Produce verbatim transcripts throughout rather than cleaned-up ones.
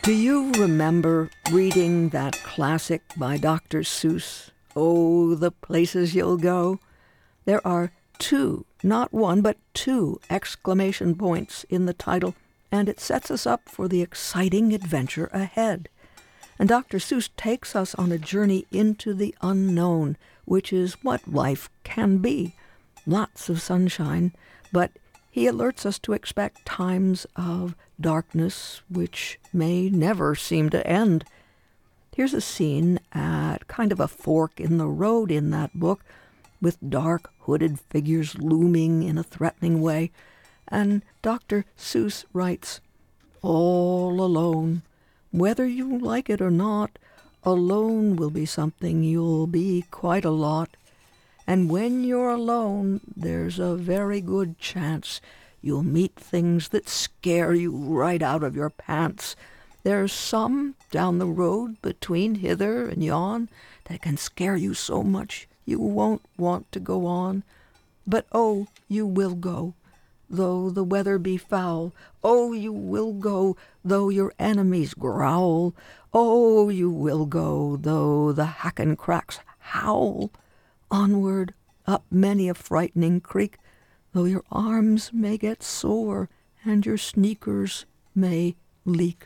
Do you remember reading that classic by Doctor Seuss, Oh, the Places You'll Go? There are two, not one, but two exclamation points in the title, and it sets us up for the exciting adventure ahead. And Doctor Seuss takes us on a journey into the unknown, which is what life can be. Lots of sunshine, but he alerts us to expect times of darkness which may never seem to end. Here's a scene at kind of a fork in the road in that book, with dark, hooded figures looming in a threatening way, and Doctor Seuss writes, "All alone. Whether you like it or not, alone will be something you'll be quite a lot. And when you're alone, there's a very good chance you'll meet things that scare you right out of your pants. There's some down the road between hither and yon that can scare you so much you won't want to go on. But oh, you will go, though the weather be foul. Oh, you will go, though your enemies growl. Oh, you will go, though the hack-and-cracks howl. Onward, up many a frightening creek, though your arms may get sore and your sneakers may leak."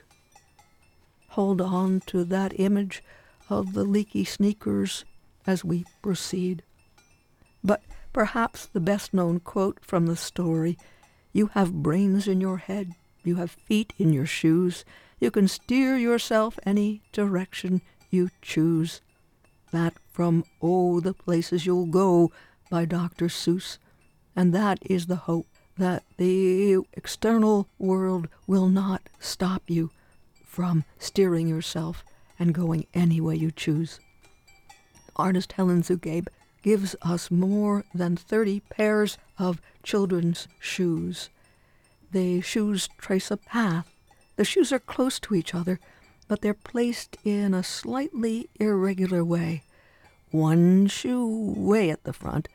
Hold on to that image of the leaky sneakers as we proceed. But perhaps the best-known quote from the story, "You have brains in your head, you have feet in your shoes, you can steer yourself any direction you choose." That from Oh, the Places You'll Go by Doctor Seuss. And that is the hope, that the external world will not stop you from steering yourself and going any way you choose. Artist Helen Zugabe gives us more than thirty pairs of children's shoes. The shoes trace a path. The shoes are close to each other, but they're placed in a slightly irregular way. One shoe way at the front,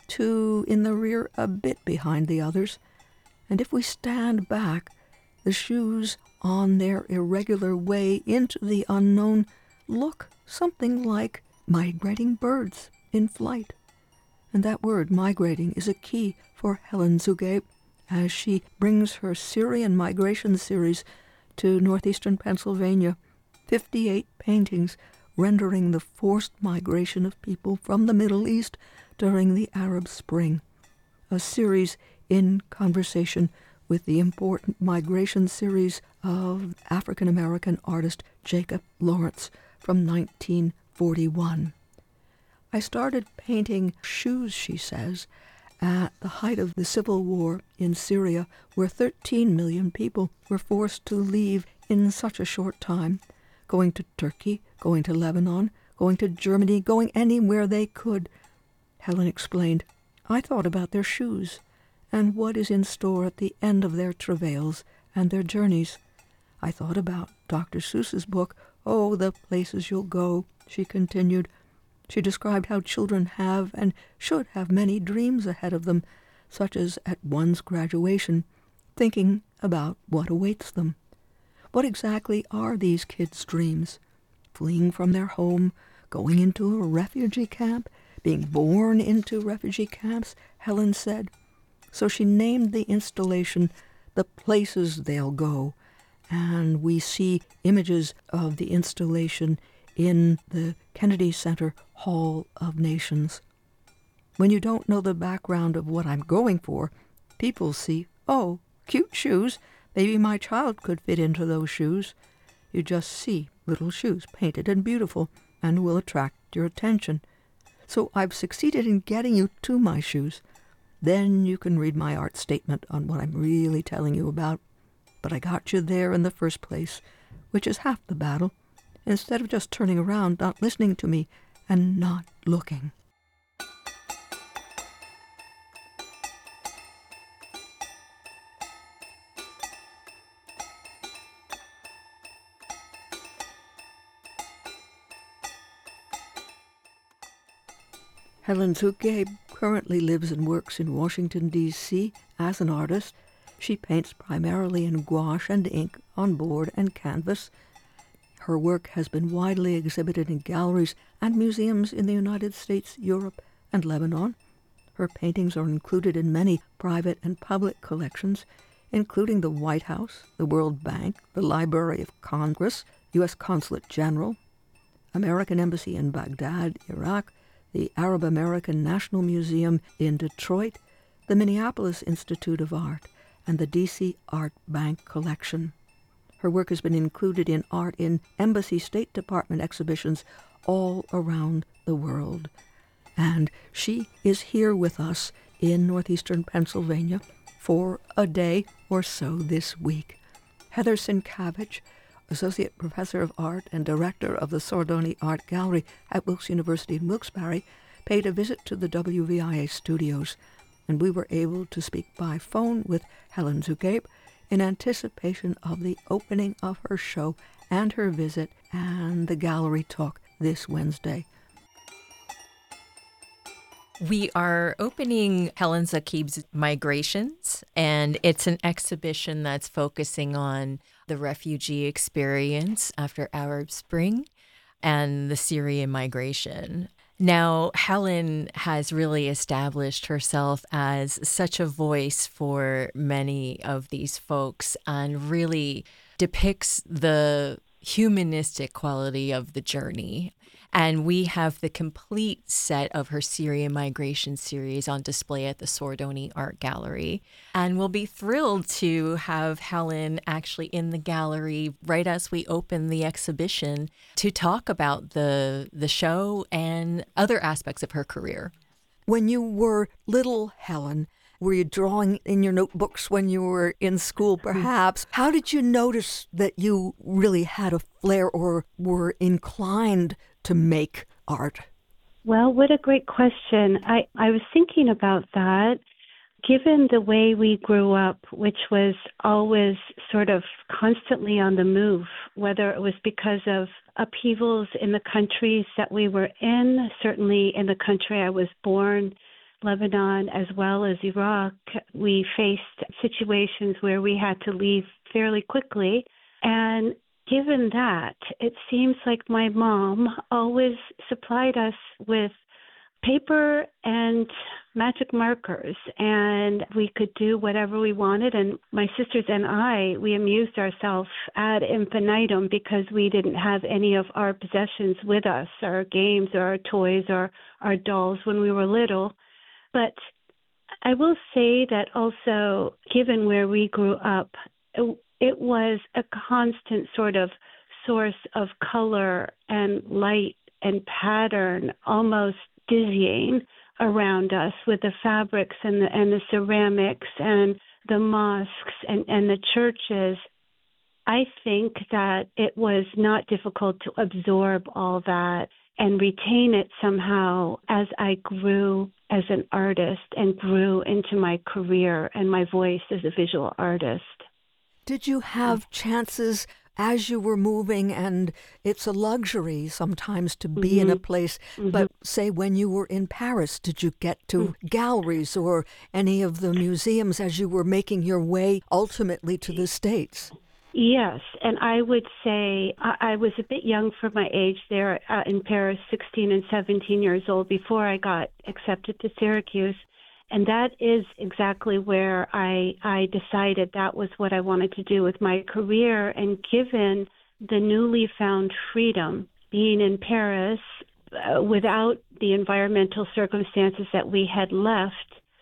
two in the rear a bit behind the others. And if we stand back, the shoes on their irregular way into the unknown look something like migrating birds in flight. And that word, migrating, is a key for Helen Zugabe as she brings her Syrian migration series to northeastern Pennsylvania. fifty-eight paintings rendering the forced migration of people from the Middle East during the Arab Spring. A series in conversation with the important migration series of African-American artist Jacob Lawrence from nineteen forty-one. "I started painting shoes," she says, "at the height of the civil war in Syria, where thirteen million people were forced to leave in such a short time, going to Turkey, going to Lebanon, going to Germany, going anywhere they could." Helen explained, "I thought about their shoes and what is in store at the end of their travails and their journeys. I thought about Doctor Seuss's book, Oh, the Places You'll Go," she continued. She described how children have and should have many dreams ahead of them, such as at one's graduation, thinking about what awaits them. What exactly are these kids' dreams? Fleeing from their home, going into a refugee camp, being born into refugee camps, Helen said. So she named the installation The Places They'll Go, and we see images of the installation in the Kennedy Center Hall of Nations. When you don't know the background of what I'm going for, people see, oh, cute shoes, maybe my child could fit into those shoes. You just see little shoes, painted and beautiful, and will attract your attention. So I've succeeded in getting you to my shoes. Then you can read my art statement on what I'm really telling you about. But I got you there in the first place, which is half the battle, instead of just turning around, not listening to me, and not looking. Helen Zugabe currently lives and works in Washington, D C as an artist. She paints primarily in gouache and ink on board and canvas, Her work has been widely exhibited in galleries and museums in the United States, Europe, and Lebanon. Her paintings are included in many private and public collections, including the White House, the World Bank, the Library of Congress, U S Consulate General, American Embassy in Baghdad, Iraq, the Arab American National Museum in Detroit, the Minneapolis Institute of Art, and the D C Art Bank Collection. Her work has been included in art in Embassy State Department exhibitions all around the world. And she is here with us in northeastern Pennsylvania for a day or so this week. Heather Sienkiewicz, Associate Professor of Art and Director of the Sordoni Art Gallery at Wilkes University in Wilkes-Barre, paid a visit to the W V I A studios, and we were able to speak by phone with Helen Zucape in anticipation of the opening of her show and her visit and the gallery talk this Wednesday. We are opening Helen Zucape's Migrations, and it's an exhibition that's focusing on the refugee experience after Arab Spring and the Syrian migration. Now, Helen has really established herself as such a voice for many of these folks and really depicts the humanistic quality of the journey. And we have the complete set of her Syrian migration series on display at the Sordoni Art Gallery. And we'll be thrilled to have Helen actually in the gallery right as we open the exhibition to talk about the, the show and other aspects of her career. When you were little, Helen, were you drawing in your notebooks when you were in school, perhaps? How did you notice that you really had a flair or were inclined to make art? Well, what a great question. I, I was thinking about that. Given the way we grew up, which was always sort of constantly on the move, whether it was because of upheavals in the countries that we were in, certainly in the country I was born, Lebanon, as well as Iraq, we faced situations where we had to leave fairly quickly. And given that, it seems like my mom always supplied us with paper and magic markers, and we could do whatever we wanted. And my sisters and I, we amused ourselves ad infinitum because we didn't have any of our possessions with us, our games or our toys or our dolls when we were little. But I will say that also, given where we grew up, it, it was a constant sort of source of color and light and pattern, almost dizzying around us with the fabrics and the, and the ceramics and the mosques and, and the churches. I think that it was not difficult to absorb all that and retain it somehow as I grew as an artist and grew into my career and my voice as a visual artist. Did you have chances as you were moving, and it's a luxury sometimes to be mm-hmm. in a place, mm-hmm. but say when you were in Paris, did you get to mm-hmm. galleries or any of the museums as you were making your way ultimately to the States? Yes, and I would say I, I was a bit young for my age there uh, in Paris, sixteen and seventeen years old, before I got accepted to Syracuse. And that is exactly where I, I decided that was what I wanted to do with my career. And given the newly found freedom, being in Paris uh, without the environmental circumstances that we had left,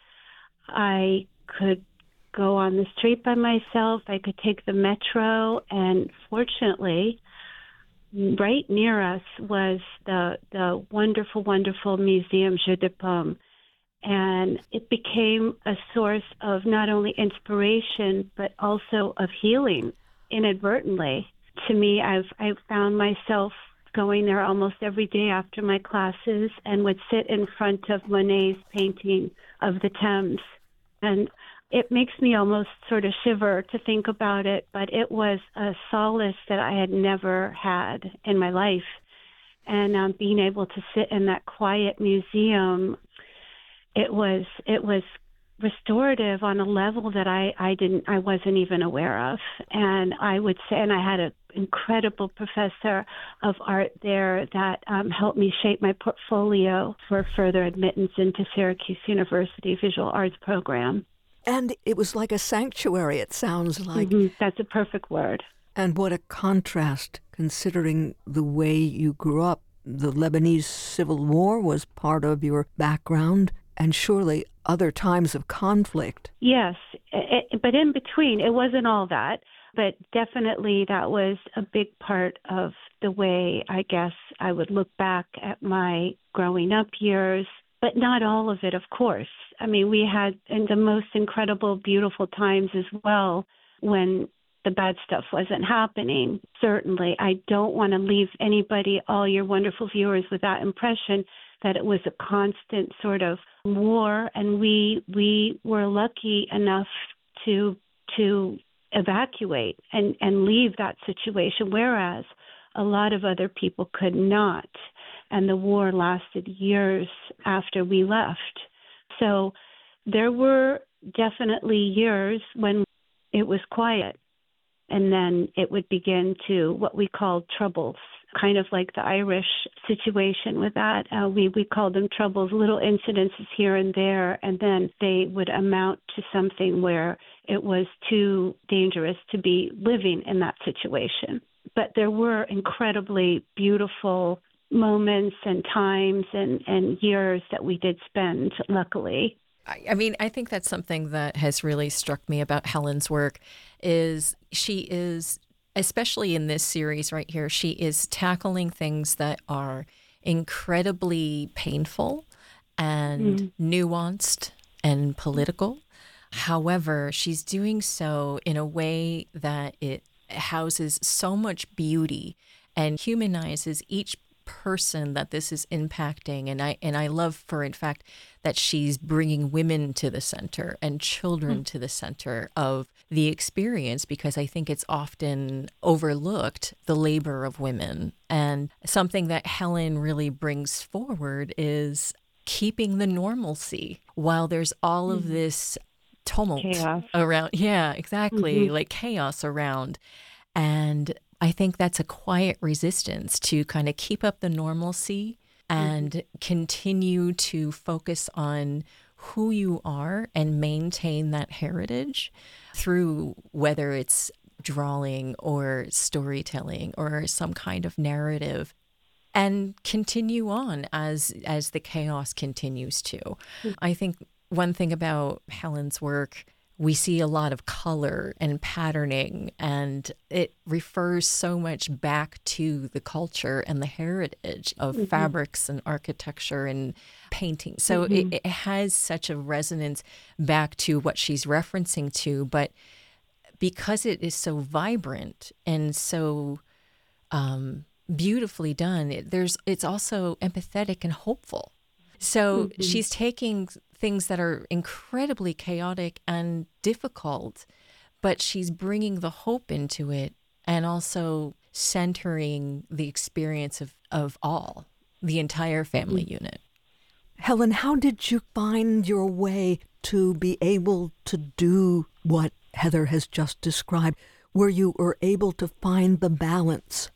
I could go on the street by myself. I could take the metro, and fortunately, right near us was the the wonderful, wonderful Museum Jeu de Paume. And it became a source of not only inspiration, but also of healing inadvertently. To me, I've I found myself going there almost every day after my classes and would sit in front of Monet's painting of the Thames. And it makes me almost sort of shiver to think about it, but it was a solace that I had never had in my life. And um, being able to sit in that quiet museum, It was it was restorative on a level that I, I didn't I wasn't even aware of. And I would say, and I had an incredible professor of art there that um, helped me shape my portfolio for further admittance into Syracuse University Visual Arts program. And it was like a sanctuary, it sounds like. Mm-hmm. That's a perfect word. And what a contrast, considering the way you grew up. The Lebanese Civil War was part of your background, and surely other times of conflict. Yes, it, but in between, it wasn't all that. But definitely that was a big part of the way, I guess, I would look back at my growing up years. But not all of it, of course. I mean, we had in the most incredible, beautiful times as well when the bad stuff wasn't happening. Certainly, I don't want to leave anybody, all your wonderful viewers, with that impression that it was a constant sort of war, and we we were lucky enough to to evacuate and, and leave that situation, whereas a lot of other people could not. And the war lasted years after we left. So there were definitely years when it was quiet. And then it would begin to what we called troubles, kind of like the Irish situation with that. Uh, we, we called them troubles, little incidences here and there, and then they would amount to something where it was too dangerous to be living in that situation. But there were incredibly beautiful moments and times and, and years that we did spend, luckily. I mean, I think that's something that has really struck me about Helen's work is she is, especially in this series right here, she is tackling things that are incredibly painful and mm. nuanced and political. However, she's doing so in a way that it houses so much beauty and humanizes each person that this is impacting. And I and I love for, in fact, that she's bringing women to the center and children mm. to the center of the experience, because I think it's often overlooked, the labor of women. And something that Helen really brings forward is keeping the normalcy while there's all mm. of this tumult chaos around. Yeah, exactly. Mm-hmm. Like chaos around. And I think that's a quiet resistance to kind of keep up the normalcy and mm-hmm. continue to focus on who you are and maintain that heritage through whether it's drawing or storytelling or some kind of narrative, and continue on as as the chaos continues to. Mm-hmm. I think one thing about Helen's work, we see a lot of color and patterning, and it refers so much back to the culture and the heritage of mm-hmm. fabrics and architecture and painting. So mm-hmm. it, it has such a resonance back to what she's referencing to, but because it is so vibrant and so um, beautifully done, it, there's it's also empathetic and hopeful. So mm-hmm. she's taking things that are incredibly chaotic and difficult, but she's bringing the hope into it and also centering the experience of, of all, the entire family mm-hmm. unit. Helen, how did you find your way to be able to do what Heather has just described, where you were able to find the balance?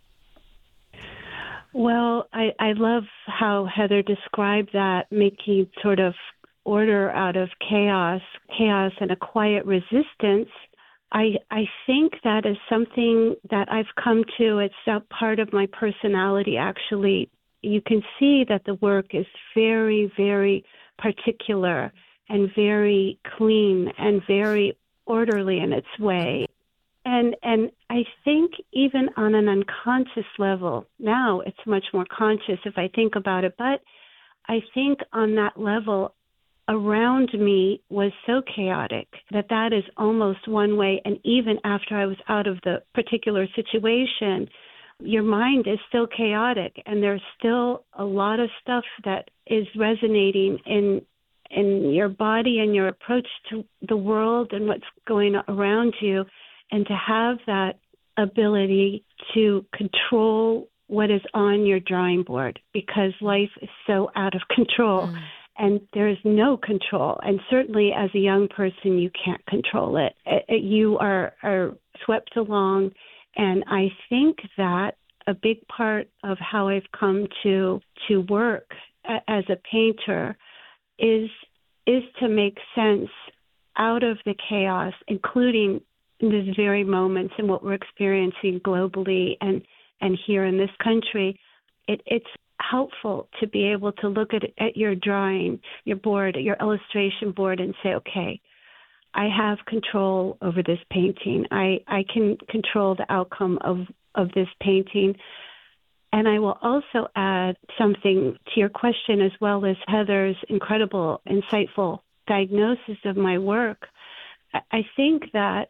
Well, I, I love how Heather described that, making sort of order out of chaos, chaos and a quiet resistance. I I think that is something that I've come to. It's a part of my personality, actually. You can see that the work is very, very particular and very clean and very orderly in its way. And and I think even on an unconscious level, now it's much more conscious if I think about it, but I think on that level, around me was so chaotic that that is almost one way. And even after I was out of the particular situation, your mind is still chaotic, and there's still a lot of stuff that is resonating in in your body and your approach to the world and what's going around you. And to have that ability to control what is on your drawing board, because life is so out of control. Mm. and there is no control. And certainly as a young person, you can't control it. It- it- You are, are swept along. And I think that a big part of how I've come to to work a- as a painter is is to make sense out of the chaos, including in these very moments and what we're experiencing globally and, and here in this country. It, it's helpful to be able to look at, at your drawing, your board, your illustration board, and say, okay, I have control over this painting. I, I can control the outcome of, of this painting. And I will also add something to your question, as well as Heather's incredible, insightful diagnosis of my work. I think that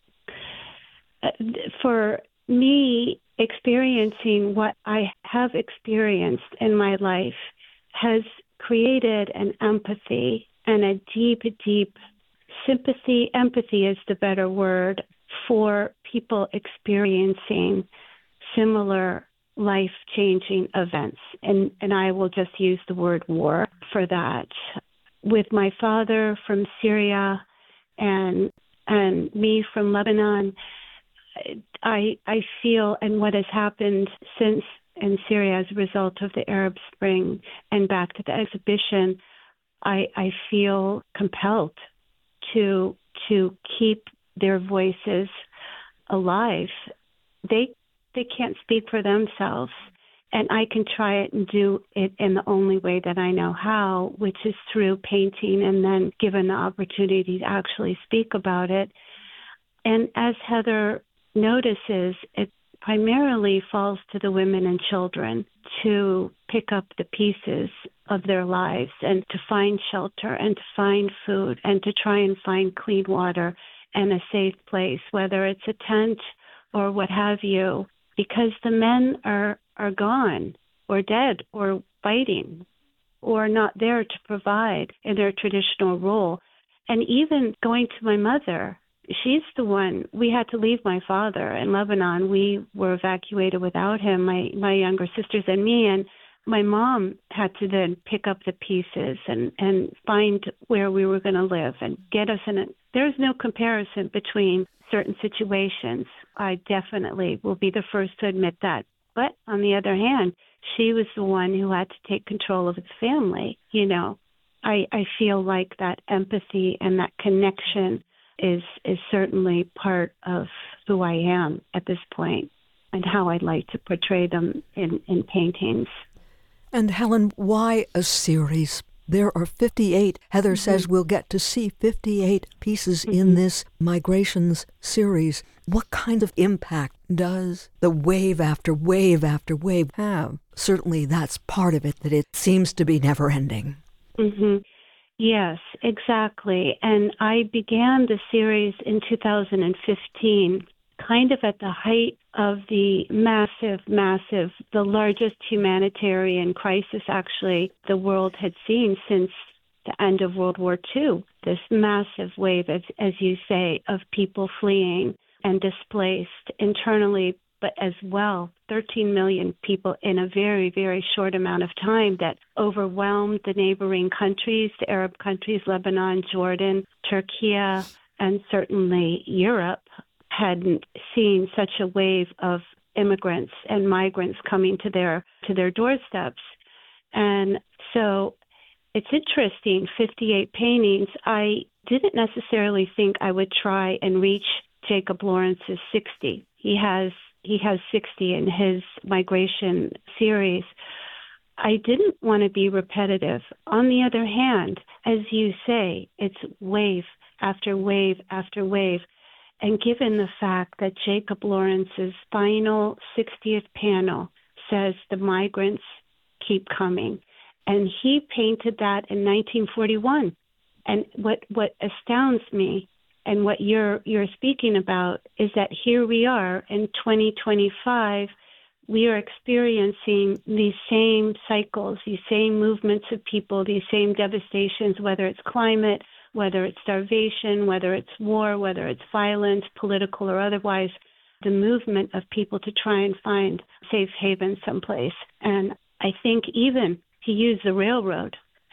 for me, experiencing what I have experienced in my life has created an empathy and a deep, deep sympathy. Empathy is the better word for people experiencing similar life-changing events. And, and I will just use the word war for that. With my father from Syria and and me from Lebanon, I I feel, and what has happened since in Syria as a result of the Arab Spring and back to the exhibition, I I feel compelled to to keep their voices alive. They they can't speak for themselves, and I can try it and do it in the only way that I know how, which is through painting, and then given the opportunity to actually speak about it. And as Heather notices, it primarily falls to the women and children to pick up the pieces of their lives and to find shelter and to find food and to try and find clean water and a safe place, whether it's a tent or what have you, because the men are, are gone or dead or fighting or not there to provide in their traditional role. And even going to my mother, she's the one, we had to leave my father in Lebanon. We were evacuated without him, my, my younger sisters and me, and my mom had to then pick up the pieces and, and find where we were going to live and get us in it. There's no comparison between certain situations. I definitely will be the first to admit that. But on the other hand, she was the one who had to take control of the family. You know, I, I feel like that empathy and that connection is is certainly part of who I am at this point and how I'd like to portray them in, in paintings. And Helen, why a series? There are fifty-eight. Heather mm-hmm. says we'll get to see fifty-eight pieces mm-hmm. in this Migrations series. What kind of impact does the wave after wave after wave have? Certainly that's part of it, that it seems to be never ending. Mm-hmm. Yes, exactly. And I began the series in two thousand fifteen, kind of at the height of the massive, massive, the largest humanitarian crisis actually the world had seen since the end of World War Two. This massive wave, as, as you say, of people fleeing and displaced internally, but as well, thirteen million people in a very, very short amount of time that overwhelmed the neighboring countries, the Arab countries, Lebanon, Jordan, Turkey, and certainly Europe hadn't seen such a wave of immigrants and migrants coming to their to their doorsteps. And so it's interesting, fifty-eight paintings. I didn't necessarily think I would try and reach Jacob Lawrence's sixty. He has He has sixty in his Migration series. I didn't want to be repetitive. On the other hand, as you say, it's wave after wave after wave. And given the fact that Jacob Lawrence's final sixtieth panel says the migrants keep coming, and he painted that in nineteen forty-one. And what, what astounds me and what you're you're speaking about is that here we are in twenty twenty-five, we are experiencing these same cycles, these same movements of people, these same devastations, whether it's climate, whether it's starvation, whether it's war, whether it's violence, political or otherwise, the movement of people to try and find safe haven someplace. And I think even he used the railroad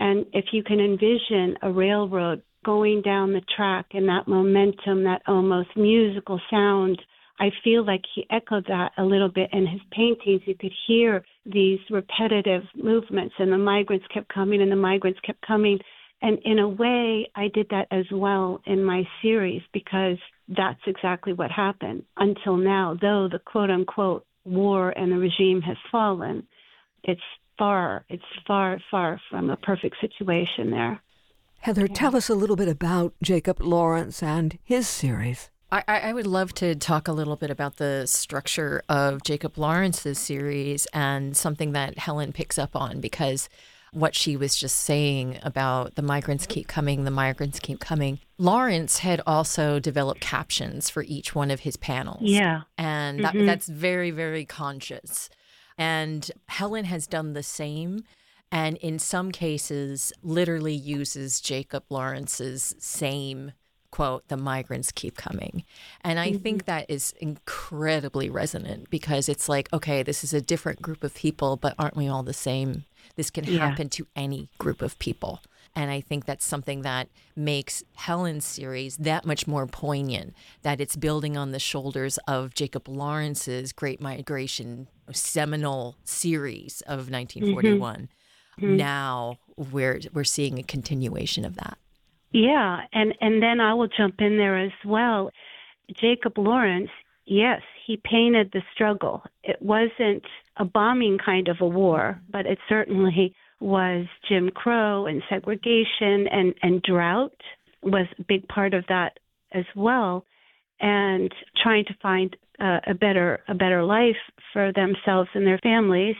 And if you can envision a railroad going down the track and that momentum, that almost musical sound, I feel like he echoed that a little bit in his paintings. You could hear these repetitive movements, and the migrants kept coming and the migrants kept coming. And in a way, I did that as well in my series, because that's exactly what happened until now. Though the quote-unquote war and the regime has fallen, it's far, it's far, far from a perfect situation there. Heather, Yeah. tell us a little bit about Jacob Lawrence and his series. I, I would love to talk a little bit about the structure of Jacob Lawrence's series and something that Helen picks up on, because what she was just saying about the migrants keep coming, the migrants keep coming. Lawrence had also developed captions for each one of his panels. Yeah. And that, Mhm. that's very, very conscious. And Helen has done the same, and in some cases literally uses Jacob Lawrence's same quote, the migrants keep coming. And I Mm-hmm. think that is incredibly resonant, because it's like, okay, this is a different group of people, but aren't we all the same? This can Yeah. happen to any group of people. And I think that's something that makes Helen's series that much more poignant, that it's building on the shoulders of Jacob Lawrence's Great Migration seminal series of nineteen forty-one. Mm-hmm. Now we're we're seeing a continuation of that. Yeah, and, and then I will jump in there as well. Jacob Lawrence, yes, he painted the struggle. It wasn't a bombing kind of a war, but it certainly was Jim Crow and segregation, and, and drought was a big part of that as well, and trying to find uh, a better a better life for themselves and their families.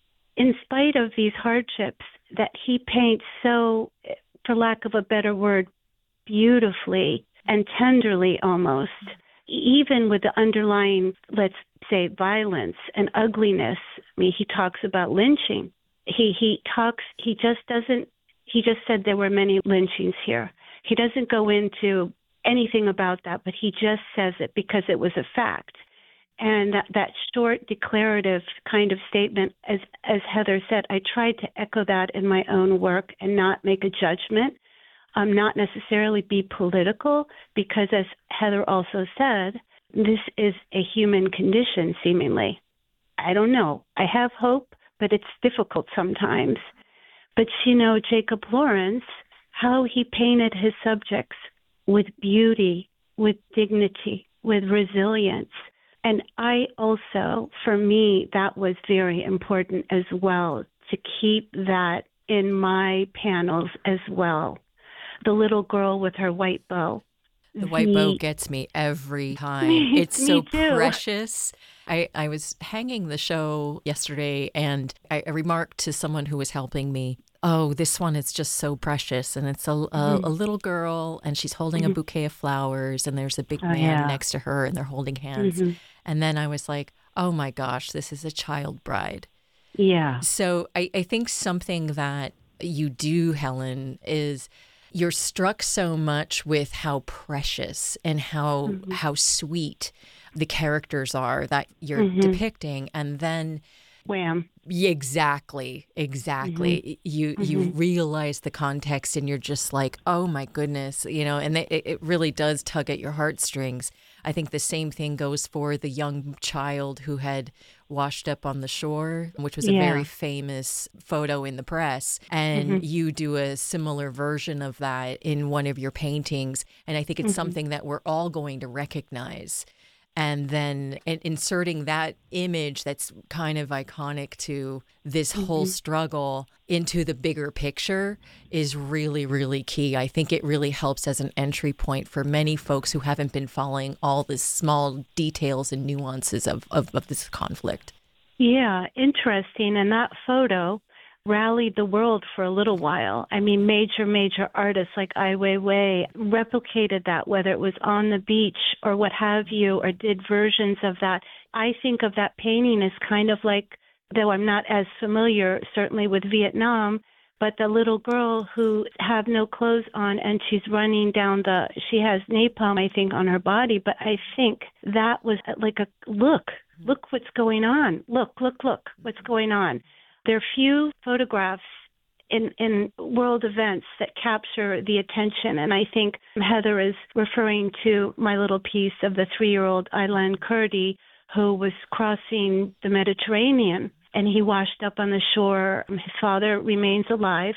In spite of these hardships that he paints so, for lack of a better word, beautifully and tenderly almost, even with the underlying, let's say, violence and ugliness. I mean, he talks about lynching. He he talks, he just doesn't, he just said there were many lynchings here. He doesn't go into anything about that, but he just says it because it was a fact. And that, that short declarative kind of statement, as as Heather said, I tried to echo that in my own work and not make a judgment, um, not necessarily be political, because as Heather also said, this is a human condition, seemingly. I don't know. I have hope, but it's difficult sometimes. But, you know, Jacob Lawrence, how he painted his subjects with beauty, with dignity, with resilience. And I also, for me, that was very important as well, to keep that in my panels as well. The little girl with her white bow. The white The- bow gets me every time. It's Me so too. precious. I, I was hanging the show yesterday, and I, I remarked to someone who was helping me, oh, this one is just so precious. And it's a, a, Mm-hmm. a little girl, and she's holding a bouquet of flowers, and there's a big Oh, man yeah. next to her, and they're holding hands. Mhm. And then I was like, oh my gosh, this is a child bride. Yeah. So I, I think something that you do, Helen, is you're struck so much with how precious and how Mm-hmm. how sweet the characters are that you're Mhm. depicting, and then Wham. yeah, exactly, exactly. You you realize the context, and you're just like, oh my goodness, you know. And it, it really does tug at your heartstrings. I think the same thing goes for the young child who had washed up on the shore, which was a Yeah. very famous photo in the press. And you do a similar version of that in one of your paintings. And I think it's something that we're all going to recognize. And then in- inserting that image that's kind of iconic to this whole struggle into the bigger picture is really, really key. I think it really helps as an entry point for many folks who haven't been following all the small details and nuances of, of, of this conflict. Yeah, interesting. And that photo rallied the world for a little while. I mean, major, major artists like Ai Weiwei replicated that, whether it was on the beach or what have you, or did versions of that. I think of that painting as kind of like, though I'm not as familiar, certainly with Vietnam, but the little girl who have no clothes on and she's running down the, she has napalm, I think, on her body. But I think that was like a, look, look what's going on. Look, look, look, what's going on. There are few photographs in, in world events that capture the attention. And I think Heather is referring to my little piece of the three-year-old Aylan Kurdi, who was crossing the Mediterranean, and he washed up on the shore. His father remains alive.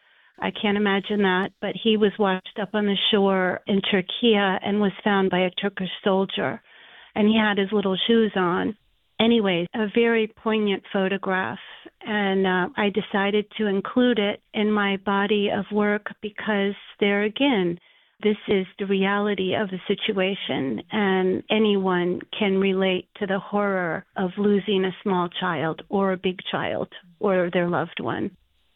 I can't imagine that, but he was washed up on the shore in Turkey and was found by a Turkish soldier, and he had his little shoes on. Anyways, a very poignant photograph, and uh, I decided to include it in my body of work because there again, this is the reality of the situation, and anyone can relate to the horror of losing a small child or a big child or their loved one.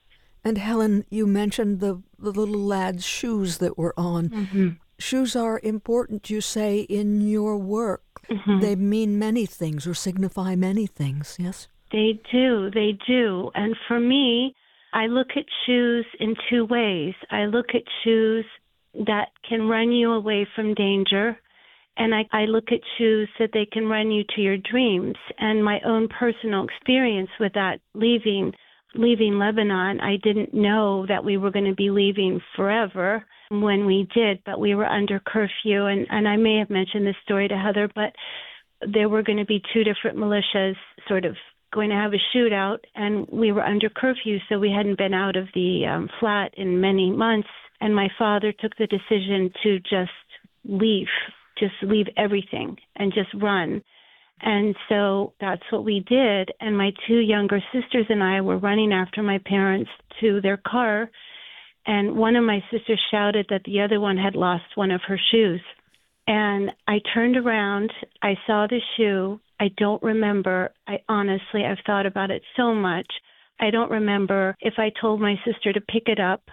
And Helen, you mentioned the, the little lad's shoes that were on. Mm-hmm. Shoes are important, you say, in your work. Mm-hmm. They mean many things or signify many things, yes? They do, they do. And for me, I look at shoes in two ways. I look at shoes that can run you away from danger, and I, I look at shoes that they can run you to your dreams. And my own personal experience with that, leaving leaving Lebanon, I didn't know that we were going to be leaving forever when we did, but we were under curfew. And, and I may have mentioned this story to Heather, but there were going to be two different militias sort of going to have a shootout, and we were under curfew, so we hadn't been out of the um, flat in many months. And my father took the decision to just leave, just leave everything and just run. And so that's what we did. And my two younger sisters and I were running after my parents to their car. And one of my sisters shouted that the other one had lost one of her shoes. And I turned around. I saw the shoe. I don't remember. I honestly, I've thought about it so much. I don't remember if I told my sister to pick it up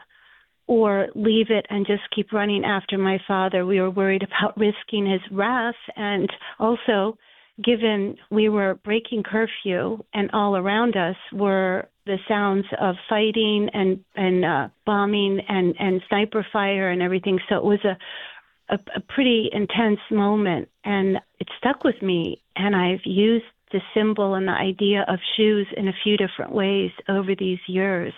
or leave it and just keep running after my father. We were worried about risking his wrath, and also given we were breaking curfew and all around us were the sounds of fighting and, and uh, bombing and, and sniper fire and everything. So it was a, a, a pretty intense moment, and it stuck with me. And I've used the symbol and the idea of shoes in a few different ways over these years.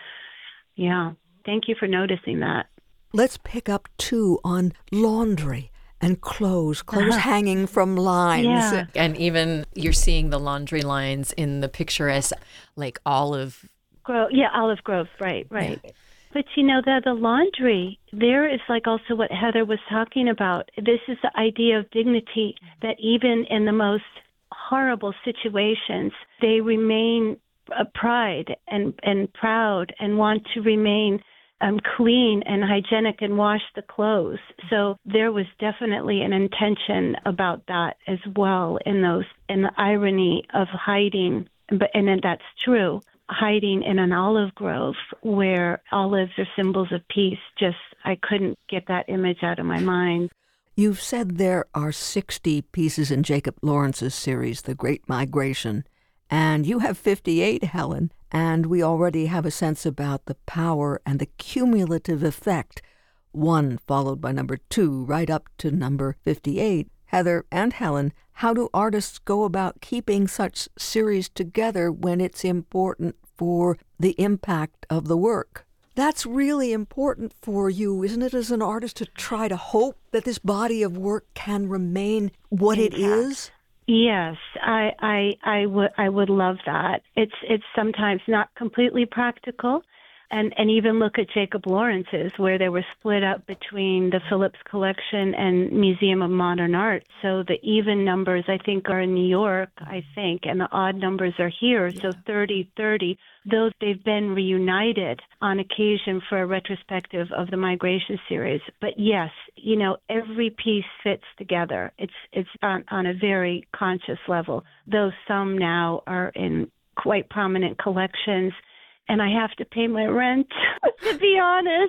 Yeah. Thank you for noticing that. Let's pick up, too, on laundry and clothes, clothes uh-huh. hanging from lines. Yeah. And even you're seeing the laundry lines in the picture as like olive. Grove. Yeah, olive groves, right, right. Yeah. But, you know, the, the laundry, there is like also what Heather was talking about. This is the idea of dignity, that even in the most horrible situations, they remain uh, pride and, and proud and want to remain um, clean and hygienic and wash the clothes. So there was definitely an intention about that as well in those, in the irony of hiding, but and then that's true, hiding in an olive grove where olives are symbols of peace. Just, I couldn't get that image out of my mind. You've said there are sixty pieces in Jacob Lawrence's series, The Great Migration, and you have fifty-eight, Helen, and we already have a sense about the power and the cumulative effect, one followed by number two, right up to number fifty-eight. Heather and Helen, how do artists go about keeping such series together when it's important for the impact of the work? That's really important for you, isn't it, as an artist, to try to hope that this body of work can remain what Impact. It is? Yes, I, I, I would, I would love that. It's, it's sometimes not completely practical, and, and even look at Jacob Lawrence's, where they were split up between the Phillips Collection and Museum of Modern Art. So the even numbers, I think, are in New York, I think, and the odd numbers are here. Yeah. So thirty thirty. Those, they've been reunited on occasion for a retrospective of the Migration series. But yes, you know, every piece fits together. It's it's on, on a very conscious level, though some now are in quite prominent collections, and I have to pay my rent, to be honest.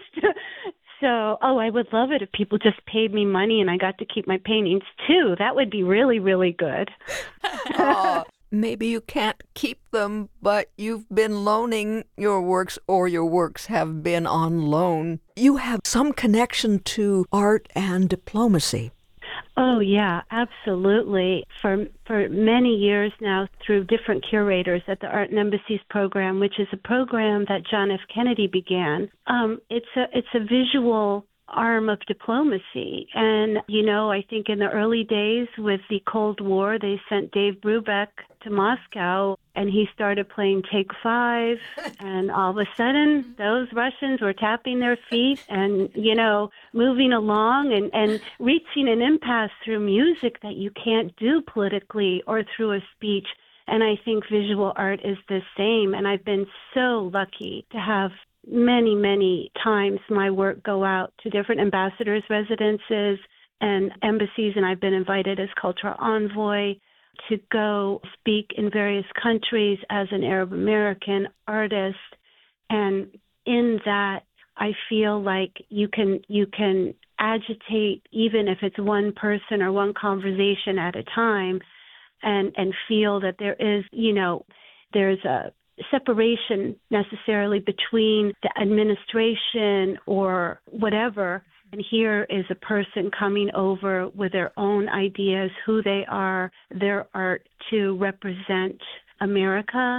So, oh, I would love it if people just paid me money and I got to keep my paintings too. That would be really, really good. Oh. Maybe you can't keep them, but you've been loaning your works, or your works have been on loan. You have some connection to art and diplomacy. Oh yeah, absolutely. For for many years now, through different curators at the Art and Embassies program, which is a program that John F. Kennedy began. Um, it's a it's a visual arm of diplomacy, and you know, I think in the early days with the Cold War, they sent Dave Brubeck to Moscow, and he started playing Take Five, and all of a sudden, those Russians were tapping their feet and, you know, moving along and, and reaching an impasse through music that you can't do politically or through a speech. And I think visual art is the same, and I've been so lucky to have many, many times my work go out to different ambassadors' residences and embassies, and I've been invited as cultural envoy to go speak in various countries as an Arab American artist. And in that, I feel like you can you can agitate, even if it's one person or one conversation at a time, and and feel that there is, you know, there's a separation necessarily between the administration or whatever. And here is a person coming over with their own ideas, who they are, their art to represent America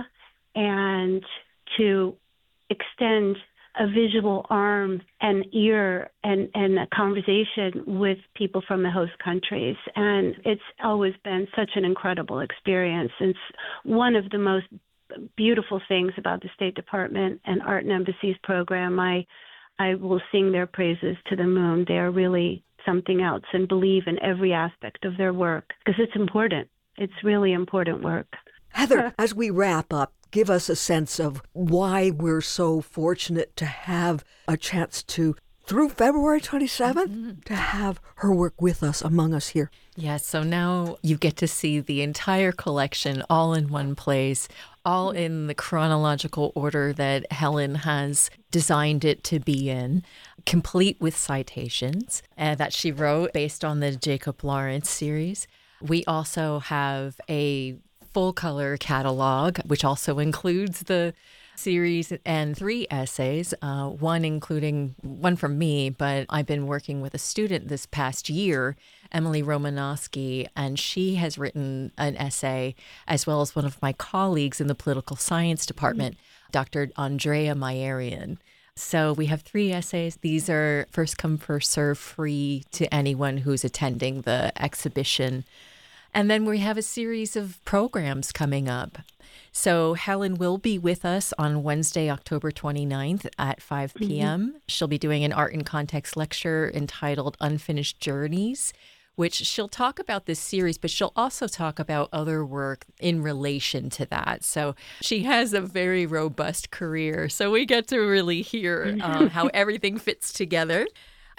and to extend a visual arm and ear and, and a conversation with people from the host countries. And it's always been such an incredible experience. It's one of the most beautiful things about the State Department and Art and Embassies program. I I will sing their praises to the moon. They are really something else, and believe in every aspect of their work because it's important. It's really important work. Heather, as we wrap up, give us a sense of why we're so fortunate to have a chance to, through February twenty-seventh, mm-hmm. to have her work with us, among us here. Yes, so now you get to see the entire collection all in one place, all in the chronological order that Helen has designed it to be in, complete with citations uh, that she wrote based on the Jacob Lawrence series. We also have a full-color catalog, which also includes the series and three essays, uh, one including one from me, but I've been working with a student this past year, Emily Romanowski, and she has written an essay, as well as one of my colleagues in the political science department, mm-hmm. Doctor Andrea Mayerian. So we have three essays. These are first come, first serve, free to anyone who's attending the exhibition. And then we have a series of programs coming up. So Helen will be with us on Wednesday, October twenty-ninth at five p.m. Mm-hmm. She'll be doing an art and context lecture entitled Unfinished Journeys, which she'll talk about this series, but she'll also talk about other work in relation to that. So she has a very robust career. So we get to really hear um, how everything fits together.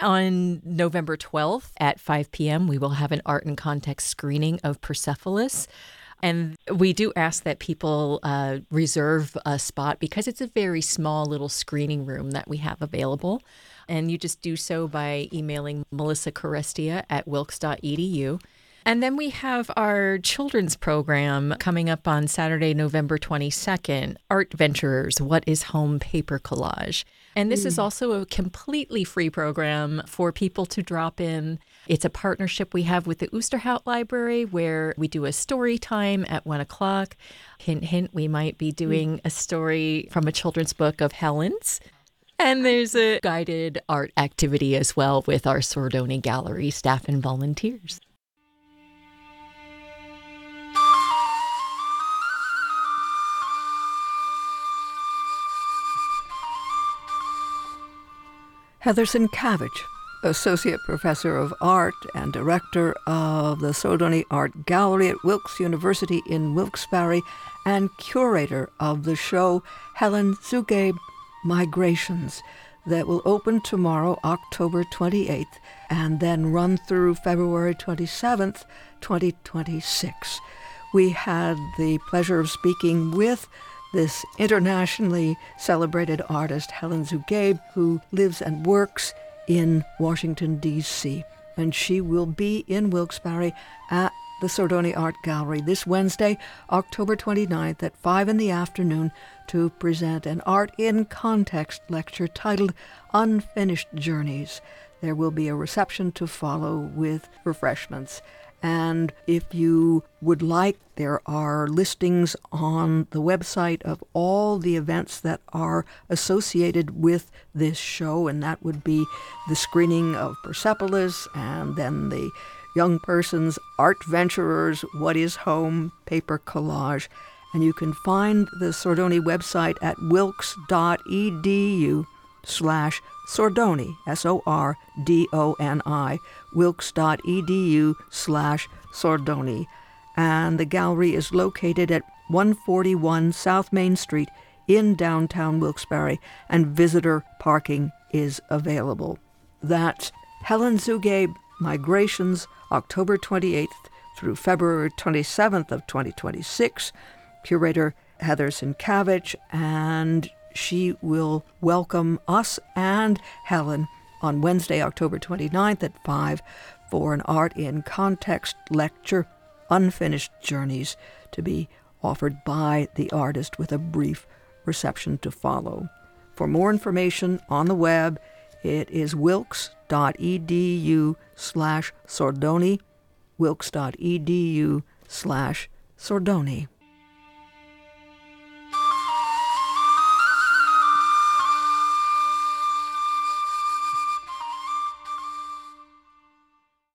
On November twelfth at five p.m., we will have an art and context screening of Persepolis. And we do ask that people uh, reserve a spot because it's a very small little screening room that we have available. And you just do so by emailing Melissa Carestia at wilkes dot e d u. And then we have our children's program coming up on Saturday, November twenty-second, Art Venturers, What is Home Paper Collage? And this mm. is also a completely free program for people to drop in. It's a partnership we have with the Oosterhout Library where we do a story time at one o'clock. Hint, hint, we might be doing a story from a children's book of Helen's. And there's a guided art activity as well with our Sordoni Gallery staff and volunteers. Heather Sienkiewicz, Associate Professor of Art and Director of the Sordoni Art Gallery at Wilkes University in Wilkes-Barre and Curator of the show Helen Zugabe Migrations that will open tomorrow, October twenty-eighth, and then run through February twenty-seventh, twenty twenty-six. We had the pleasure of speaking with this internationally celebrated artist, Helen Zugabe, who lives and works in Washington, D C And she will be in Wilkes-Barre at the Sordoni Art Gallery this Wednesday, October twenty-ninth at five in the afternoon to present an Art in Context lecture titled Unfinished Journeys. There will be a reception to follow with refreshments. And if you would like, there are listings on the website of all the events that are associated with this show, and that would be the screening of Persepolis, and then the Young Persons, Art Venturers, What is Home, Paper Collage. And you can find the Sordoni website at wilkes.edu slash Sordoni, S O R D O N I, wilkes.edu slash Sordoni. And the gallery is located at one forty-one South Main Street in downtown Wilkes-Barre, and visitor parking is available. That's Helen Zugay, Migrations, October twenty-eighth through February twenty-seventh of twenty twenty-six. Curator Heather Sienkiewicz, and she will welcome us and Helen on Wednesday, October twenty-ninth at five for an Art in Context lecture, Unfinished Journeys, to be offered by the artist with a brief reception to follow. For more information on the web, it is wilkes.edu slash Sordoni, wilkes.edu slash Sordoni.